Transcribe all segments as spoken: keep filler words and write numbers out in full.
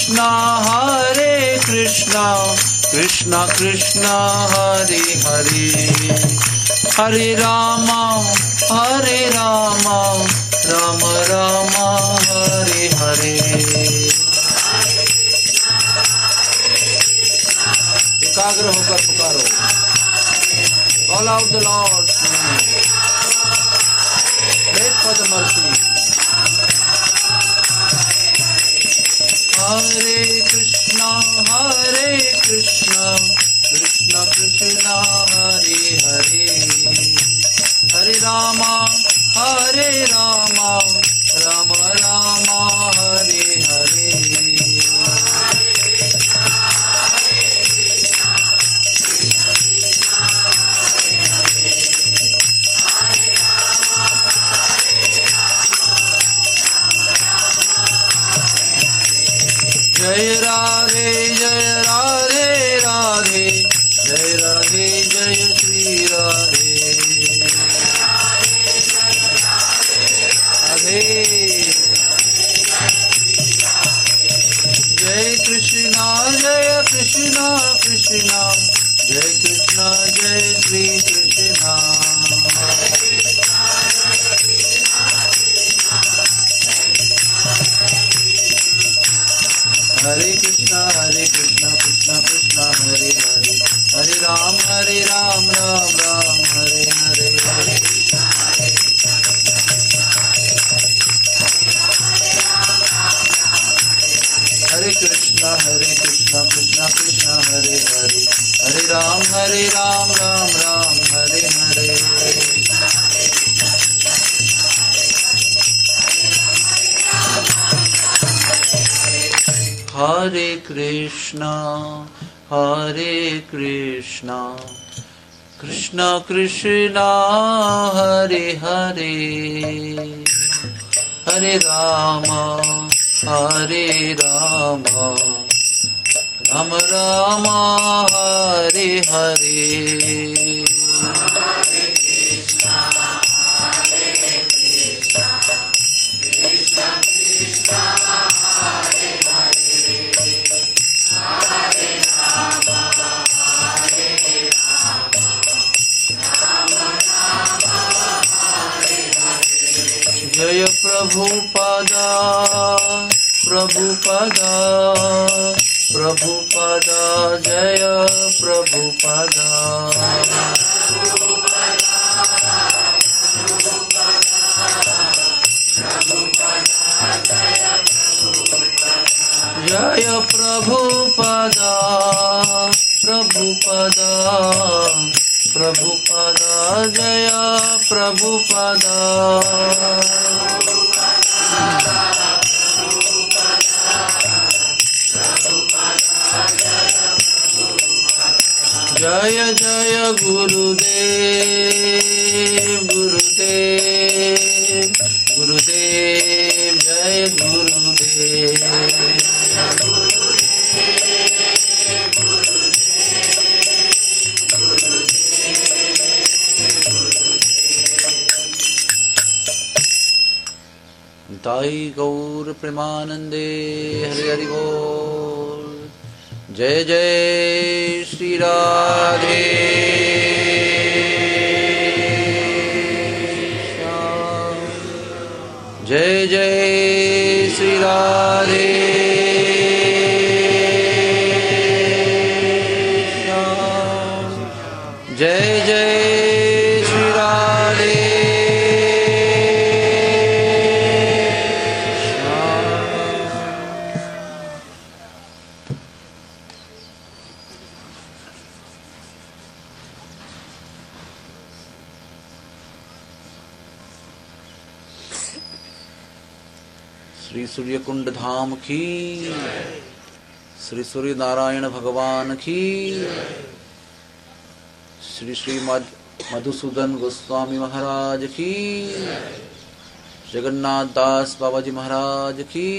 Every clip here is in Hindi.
कृष्णा हरे कृष्णा कृष्णा कृष्णा हरे हरे हरे रामा हरे रामा राम रामा हरे हरे। एकाग्र होकर पुकारो। Call out the Lord. Wait for the mercy. Hare Krishna, Hare Krishna, Krishna Krishna, Hare Hare, Hare Rama, Hare Rama, Rama Rama, Hare Hare. जय राधे जय राधे राधे जय राधे जय श्री राधे राधे। जय कृष्णा जय कृष्णा कृष्णा जय कृष्णा जय श्री कृष्णा। हरे कृष्णा हरे कृष्णा कृष्णा कृष्णा हरे हरे हरे राम हरे राम राम राम हरे हरे। हरे कृष्णा हरे कृष्णा कृष्णा कृष्णा हरे हरे हरे राम हरे राम राम राम हरे हरे। हरे कृष्णा हरे कृष्णा कृष्णा कृष्णा हरे हरे हरे राम हरे राम राम राम हरे हरे। जय प्रभुपादा प्रभुपादा प्रभुपादा जय प्रभुपादा। जय प्रभुपादा प्रभुपादा प्रभुपादा जय प्रभुपादा। जय जय गुरुदेव गुरुदेव गुरुदेव जय गुरुदेव। ताई गौर प्रेमानंदे हरि हरि बोल। जय जय श्री राधे श्याम। जय जय श्री राधे श्याम। जय जय श्री राधे श्री सूर्य कुंड धाम की, श्री सूर्य नारायण भगवान की, श्री श्री मधुसूदन गोस्वामी महाराज की, जगन्नाथ दास बाबा जी महाराज की,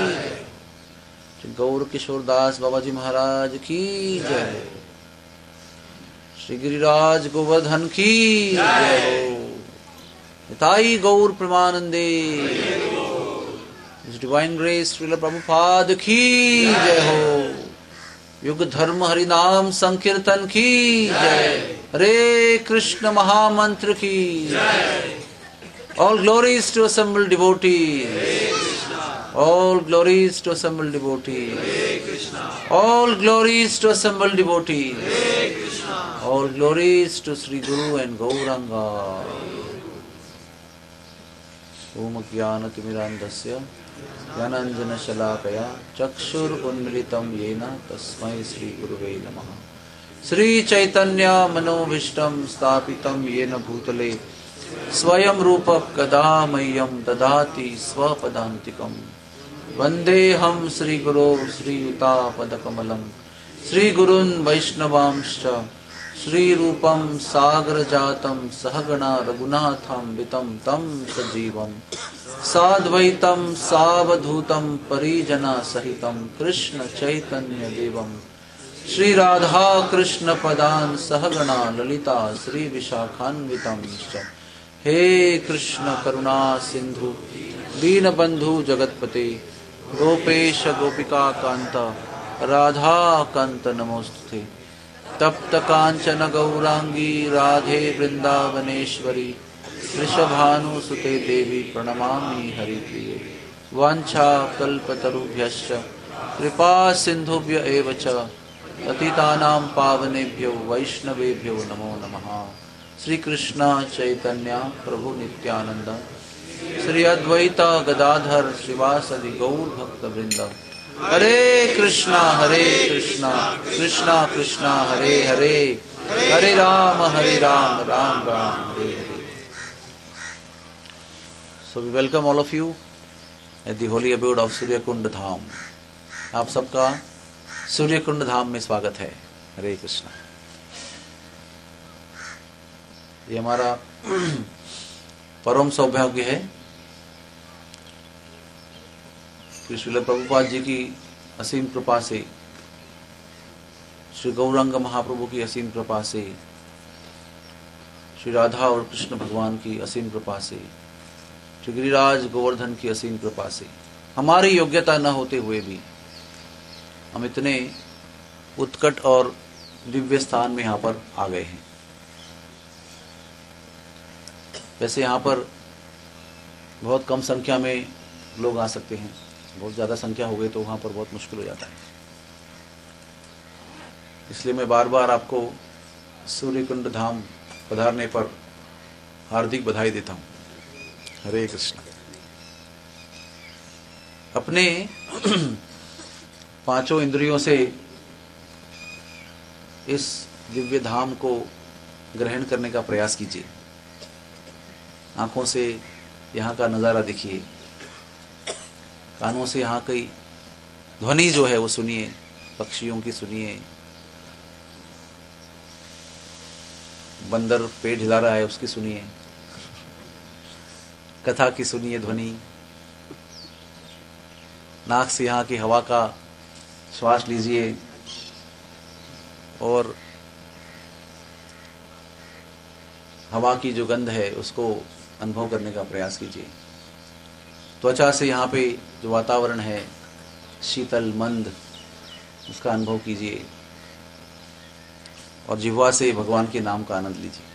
गौर किशोर दास बाबा जी महाराज की जय। श्री गिरिराज गोवर्धन की जय हो। निताई गौर प्रेमानंदे। His Divine Grace Srila Prabhupada की जय हो। युग धर्म हरि नाम संकीर्तन की जय। हरे कृष्ण महामंत्र की जय। All glories to assembled devotees. All glories to assembled devotees. All glories to assembled devotees. All glories to Sri Guru and Gauranga. Om Jnanatimirandasya Jnananjana Shalakaya Chakshur Unmilitam Yena Tasmai Sri Gurave Namaha. Sri Chaitanya Manovishtam Stapitam Yena Bhutale Swayam Rupa Kadamayam Dadati Swapadantikam Vandeham Sri Guru Sri Yuta Padakamalam Sri Gurun Vaishnavamscha Sri Rupam Sagar Jatam Sahagana Raghunatham Vitam Tam Sajivam Sadvaitam Savadhutam Parijana Sahitam Krishna Chaitanya Devam Sri Radha Krishna Padan Sahagana Lalita Sri Vishakhanvitam He Krishna Karuna Sindhu Deenabandhu Jagatpate Gopesha Gopika Kanta Radha Kanta Namostute Tapta Kanchana Gaurangi Radhe Vrindavaneshwari Vrishabhanu Sute Devi Pranamami Hari Priye Vancha Kalpatarubhyascha Kripa Sindhubhya Evacha Patitanam Pavanebhyo Vaishnavebhyo Namo Namaha. Sri Krishna Chaitanya Prabhu Nityananda Sri Advaita Gadadhar Srivasadi Gaur Bhakta Vrinda Hare Krishna Hare Krishna Krishna Krishna Hare Hare Hare Rama Hare Rama Ram Ram Hare Hare. So we welcome all of you at the holy abode of Surya Kund Dham. आप सबका सूर्य कुंड धाम में स्वागत है। हरे कृष्णा। ये हमारा परम सौभाग्य है कि श्रील प्रभुपाद जी की असीम कृपा से, श्री गौरांग महाप्रभु की असीम कृपा से, श्री राधा और कृष्ण भगवान की असीम कृपा से, श्री गिरिराज गोवर्धन की असीम कृपा से, हमारी योग्यता न होते हुए भी हम इतने उत्कट और दिव्य स्थान में यहाँ पर आ गए हैं। वैसे यहाँ पर बहुत कम संख्या में लोग आ सकते हैं, बहुत ज़्यादा संख्या हो गई तो वहाँ पर बहुत मुश्किल हो जाता है। इसलिए मैं बार बार आपको सूर्यकुंड धाम पधारने पर हार्दिक बधाई देता हूँ। हरे कृष्ण। अपने पांचों इंद्रियों से इस दिव्य धाम को ग्रहण करने का प्रयास कीजिए। आँखों से यहाँ का नज़ारा देखिए, कानों से यहाँ की ध्वनि जो है वो सुनिए, पक्षियों की सुनिए, बंदर पेड़ हिला रहा है उसकी सुनिए, कथा की सुनिए ध्वनि, नाक से यहाँ की हवा का श्वास लीजिए और हवा की जो गंध है उसको अनुभव करने का प्रयास कीजिए। त्वचा से यहाँ पे जो वातावरण है शीतल मंद, उसका अनुभव कीजिए और जिह्वा से भगवान के नाम का आनंद लीजिए,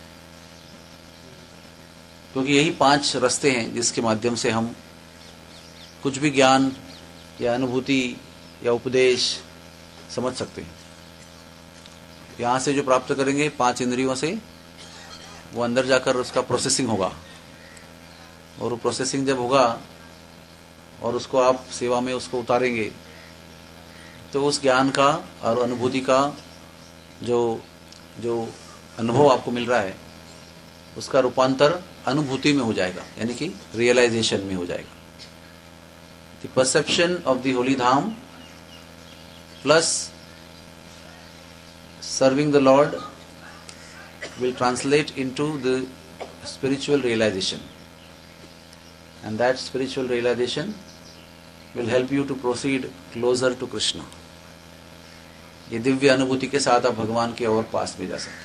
क्योंकि यही पांच रास्ते हैं जिसके माध्यम से हम कुछ भी ज्ञान या अनुभूति या उपदेश समझ सकते हैं। यहाँ से जो प्राप्त करेंगे पांच इंद्रियों से, वो अंदर जाकर उसका प्रोसेसिंग होगा, और वो प्रोसेसिंग जब होगा और उसको आप सेवा में उसको उतारेंगे तो उस ज्ञान का और अनुभूति का जो जो अनुभव आपको मिल रहा है उसका रूपांतर अनुभूति में हो जाएगा, यानी कि रियलाइजेशन में हो जाएगा। The perception of the holy dham plus serving the lord will translate into the spiritual realization, and that spiritual realization will help you to proceed closer to Krishna. ये दिव्य अनुभूति के साथ आप भगवान के और पास में जा सकते।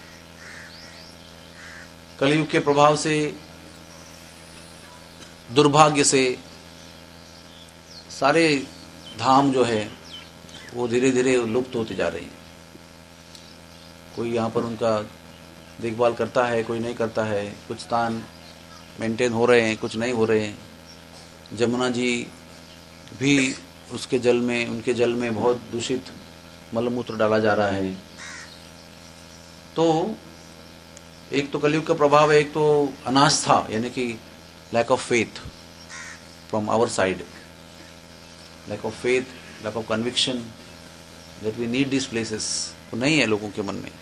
कलयुग के प्रभाव से, दुर्भाग्य से सारे धाम जो है वो धीरे धीरे लुप्त होते जा रहे हैं। कोई यहाँ पर उनका देखभाल करता है, कोई नहीं करता है। कुछ स्थान मेंटेन हो रहे हैं, कुछ नहीं हो रहे हैं। जमुना जी भी उसके जल में, उनके जल में बहुत दूषित मलमूत्र डाला जा रहा है। तो एक तो कलयुग का प्रभाव है, एक तो अनास्था यानी कि lack of faith from our side, lack of faith, lack of conviction that we need this places, वो नहीं है लोगों के मन में।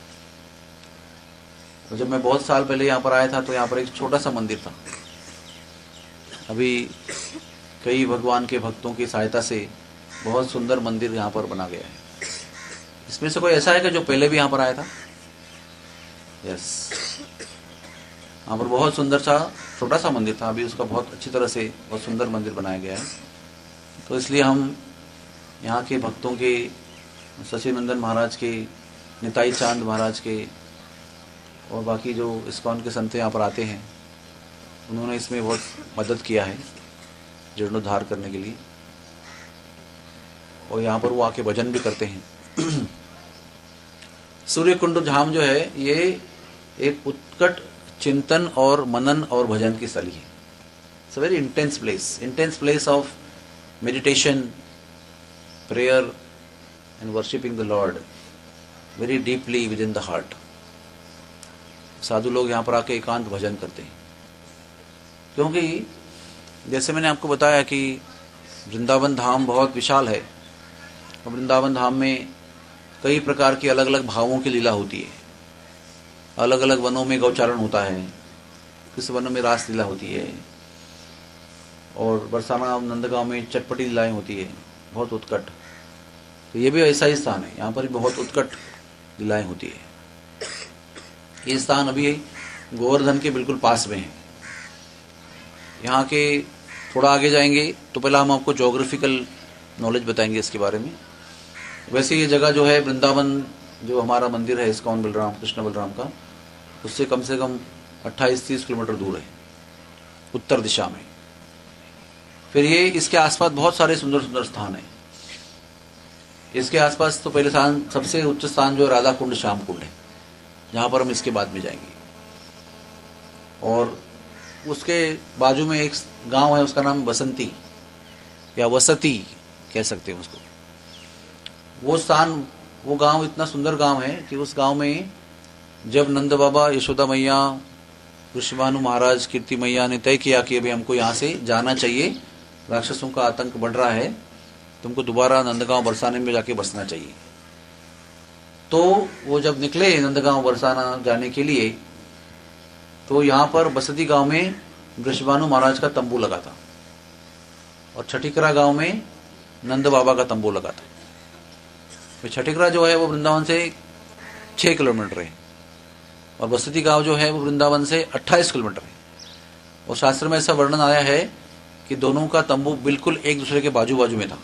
तो जब मैं बहुत साल पहले यहाँ पर आया था तो यहाँ पर एक छोटा सा मंदिर था। अभी कई भगवान के भक्तों की सहायता से बहुत सुंदर मंदिर यहाँ पर बना गया है। इसमें से कोई ऐसा है कि जो पहले भी यहाँ पर आया था? यस, यहाँ पर बहुत सुंदर सा छोटा सा मंदिर था, अभी उसका बहुत अच्छी तरह से बहुत सुंदर मंदिर बनाया गया है। तो इसलिए हम यहाँ के भक्तों के, सचिनंदन महाराज के, निताई चांद महाराज के और बाकी जो इस्कॉन के संत यहाँ पर आते हैं, उन्होंने इसमें बहुत मदद किया है जीर्णोद्धार करने के लिए। और यहाँ पर वो आके भजन भी करते हैं। सूर्य कुंड धाम जो है ये एक उत्कट चिंतन और मनन और भजन की स्थली है। It's a very intense place, intense place of meditation, prayer and worshipping the lord very deeply within the heart. साधु लोग यहाँ पर आके एकांत भजन करते हैं, क्योंकि जैसे मैंने आपको बताया कि वृंदावन धाम बहुत विशाल है और वृंदावन धाम में कई प्रकार की अलग अलग भावों की लीला होती है। अलग अलग वनों में गौचारण होता है, किस वन में रास लीला होती है, और बरसाना नंदगांव में चटपटी लीलाएं होती है, बहुत उत्कट। तो ये भी ऐसा ही स्थान है, यहाँ पर भी बहुत उत्कट लीलाएं होती है। ये स्थान अभी गोवर्धन के बिल्कुल पास में है। यहाँ के थोड़ा आगे जाएंगे तो पहला हम आपको ज्योग्राफिकल नॉलेज बताएंगे इसके बारे में। वैसे ये जगह जो है वृंदावन, जो हमारा मंदिर है इस्कॉन बलराम, कृष्ण बलराम का, उससे कम से कम अट्ठाईस तीस किलोमीटर दूर है उत्तर दिशा में। फिर ये इसके आसपास बहुत सारे सुंदर सुंदर स्थान हैं। इसके आसपास तो पहले स्थान, सबसे उच्च स्थान जो राधा कुंड श्याम कुंड है, जहाँ पर हम इसके बाद में जाएंगे। और उसके बाजू में एक गांव है, उसका नाम बसंती या वसती कह सकते हैं उसको। वो स्थान, वो गांव इतना सुंदर गांव है कि उस गांव में जब नंद बाबा, यशोदा मैया, ऋषिभानु महाराज, कीर्ति मैया ने तय किया कि अभी हमको यहाँ से जाना चाहिए, राक्षसों का आतंक बढ़ रहा है, तुमको दोबारा नंदगांव बरसाने में जाके बसना चाहिए। तो वो जब निकले नंदगांव बरसाना जाने के लिए, तो यहाँ पर बसती गांव में ऋषिभानु महाराज का तंबू लगा था और छठीकरा गांव में नंद बाबा का तंबू लगा था। तो छठीकरा जो है वो वृंदावन से छह किलोमीटर है और बसती गांव जो है वो वृंदावन से अट्ठाईस किलोमीटर है। और शास्त्र में ऐसा वर्णन आया है कि दोनों का तंबू बिल्कुल एक दूसरे के बाजू बाजू में था।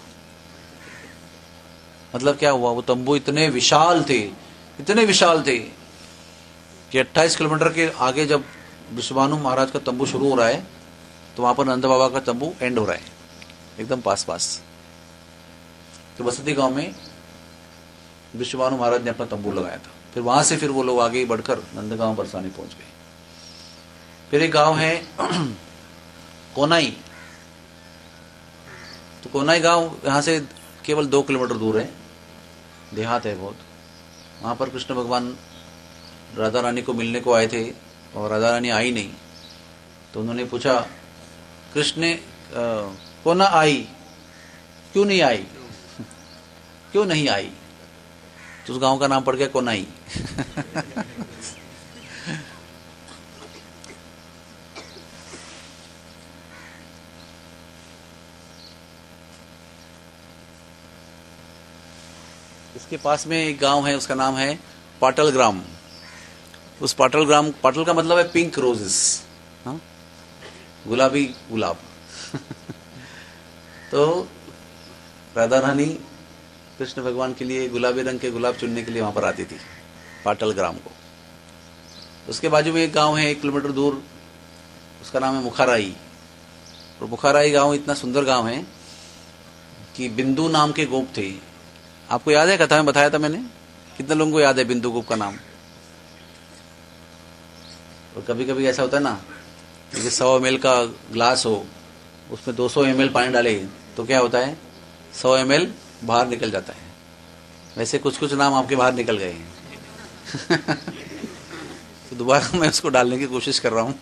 मतलब क्या हुआ, वो तंबू इतने विशाल थे, इतने विशाल थे कि अट्ठाईस किलोमीटर के आगे जब ऋषिभानु महाराज का तंबू शुरू हो रहा है तो वहां पर नंद बाबा का तंबू एंड हो रहा है, एकदम पास पास। तो बसती गांव में ऋषिभानु महाराज ने अपना तंबू लगाया था। फिर वहां से फिर वो लोग आगे बढ़कर नंदगांव बरसाने पहुंच गए। फिर एक गांव है कोनाई। तो कोनाई गांव यहाँ से केवल दो किलोमीटर दूर है, देहात है बहुत। वहां पर कृष्ण भगवान राधा रानी को मिलने को आए थे और राधा रानी आई नहीं। तो उन्होंने पूछा, कृष्ण कोना आई, क्यों नहीं आई, क्यों नहीं आई? तो उस गांव का नाम पड़ गया कोनाई। इसके पास में एक गांव है, उसका नाम है पाटल ग्राम। उस पाटल ग्राम, पाटल का मतलब है पिंक रोजेस, हाँ, गुलाबी गुलाब। तो राधा रानी कृष्ण भगवान के लिए गुलाबी रंग के गुलाब चुनने के लिए वहां पर आती थी, पाटल ग्राम को। उसके बाजू में एक गांव है एक किलोमीटर दूर, उसका नाम है मुखाराई। और मुखाराई गांव इतना सुंदर गांव है कि बिंदु नाम के गोप थे। आपको याद है, कथा में बताया था मैंने? कितने लोगों को याद है बिंदु गोप का नाम? और कभी कभी ऐसा होता है ना कि सौ एम एल का ग्लास हो, उसमें दो सौ एम एल पानी डाले तो क्या होता है, सौ एम एल बाहर निकल जाता है। वैसे कुछ कुछ नाम आपके बाहर निकल गए हैं। तो दोबारा मैं उसको डालने की कोशिश कर रहा हूं।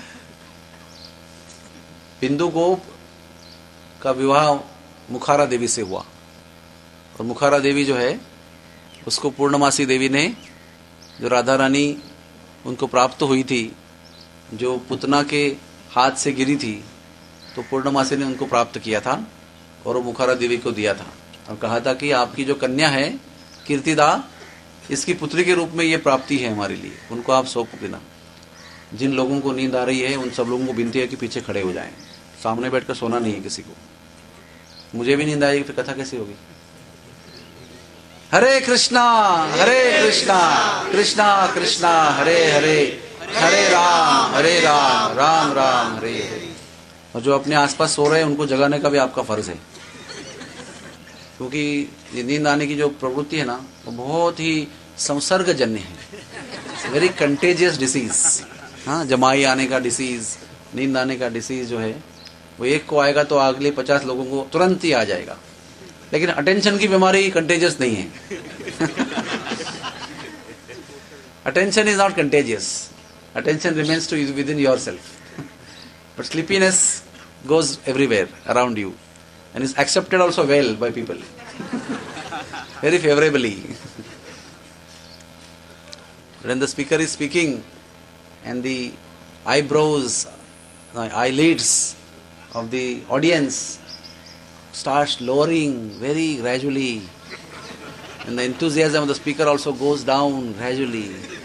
बिंदु गोप का विवाह मुखारा देवी से हुआ, और मुखारा देवी जो है उसको पूर्णमासी देवी ने, जो राधा रानी उनको प्राप्त हुई थी, जो पुतना के हाथ से गिरी थी, तो पूर्णमासी ने उनको प्राप्त किया था और वो मुखारा देवी को दिया था और कहा था कि आपकी जो कन्या है कीर्तिदा, इसकी पुत्री के रूप में ये प्राप्ति है हमारे लिए, उनको आप सौंप देना। जिन लोगों को नींद आ रही है उन सब लोगों को विनती है कि पीछे खड़े हो जाएं, सामने बैठकर सोना नहीं है किसी को। मुझे भी नींद आएगी, फिर कथा कैसी होगी? हरे कृष्णा हरे कृष्णा कृष्णा कृष्णा हरे हरे, हरे राम हरे राम राम राम हरे हरे। और जो अपने आसपास सो रहे हैं उनको जगाने का भी आपका फर्ज है, क्योंकि ये नींद आने की जो प्रवृत्ति है ना, वो बहुत ही संसर्गजन्य है, वेरी कंटेजियस डिसीज। हाँ, जमाई आने का डिसीज, नींद आने का डिसीज जो है वो एक को आएगा तो अगले पचास लोगों को तुरंत ही आ जाएगा। लेकिन अटेंशन की बीमारी कंटेजियस नहीं है। Attention is not contagious, attention remains to within yourself, but sleepiness goes everywhere around you and is accepted also well by people very favorably. When the speaker is speaking and the eyebrows, the eyelids of the audience starts lowering very gradually, and the enthusiasm of the speaker also goes down gradually.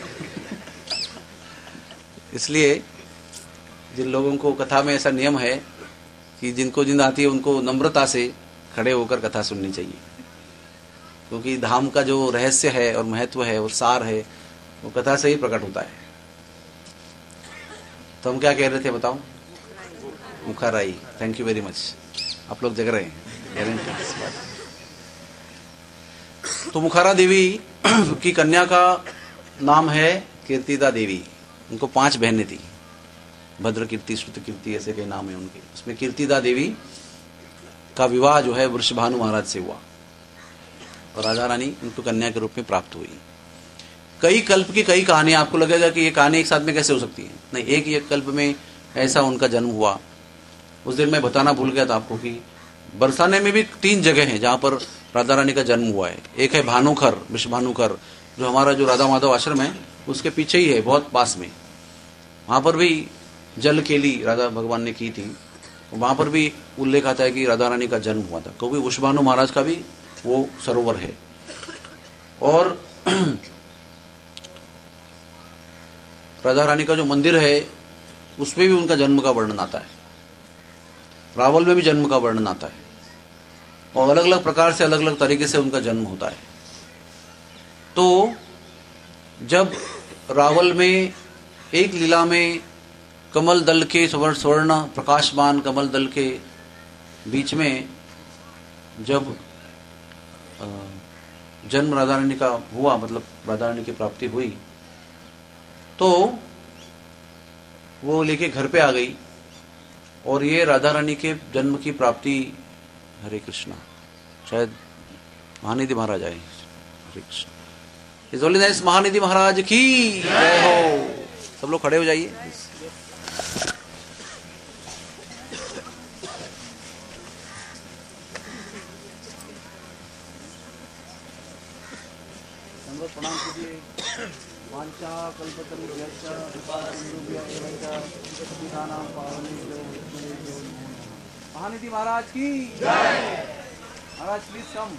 इसलिए जिन लोगों को कथा में ऐसा नियम है कि जिनको जिंद आती है उनको नम्रता से खड़े होकर कथा सुननी चाहिए, क्योंकि धाम का जो रहस्य है और महत्व है और सार है वो कथा से ही प्रकट होता है। तो हम क्या कह रहे थे बताओ? मुखाराई। थैंक यू वेरी मच, आप लोग जग रहे हैं गारंटी। तो मुखारा देवी की कन्या का नाम है कीर्तिदा देवी। उनको पांच बहनें थी, भद्र कीर्ति, श्रुत कीर्ति, ऐसे कई नाम है उनके। उसमें कीर्तिदा देवी का विवाह जो है वृषभानु महाराज से हुआ और राजा रानी उनको कन्या के रूप में प्राप्त हुई। कई कल्प की कई कहानियां, आपको लगेगा कि ये कहानी एक साथ में कैसे हो सकती है? नहीं, एक ही कल्प में ऐसा उनका जन्म हुआ। उस दिन मैं बताना भूल गया था आपको कि बरसाने में भी तीन जगह हैं जहां पर राधा रानी का जन्म हुआ है। एक है भानुखर, विषभानुखर, जो हमारा जो राधा माधव आश्रम है उसके पीछे ही है, बहुत पास में। वहां पर भी जल केली राधा भगवान ने की थी, वहां पर भी उल्लेख आता है कि राधा रानी का जन्म हुआ था, क्योंकि वृषभानु महाराज का भी वो सरोवर है। और राधा रानी का जो मंदिर है उसमें भी उनका जन्म का वर्णन आता है, रावल में भी जन्म का वर्णन आता है, और अलग अलग प्रकार से अलग अलग तरीके से उनका जन्म होता है। तो जब रावल में एक लीला में कमल दल के स्वर्ण प्रकाशमान कमल दल के बीच में जब जन्म राधा रानी का हुआ, मतलब राधा रानी की प्राप्ति हुई, तो वो लेके घर पे आ गई और ये राधा रानी के जन्म की प्राप्ति, हरे कृष्णा, शायद महानिधि महाराज आए, हरे कृष्णा, इस होलीनेस महानिधि महाराज की जय हो। सब लोग खड़े हो जाइए। हम लोग प्रणाम कीजिए। वांछा कल्पतरुभ्यश्च कृपासिन्धुभ्यः एव च पतितानां पावनेभ्यो वैष्णवेभ्यो नमो नमः। महानिधि महाराज की जय। महाराज प्लीज कम।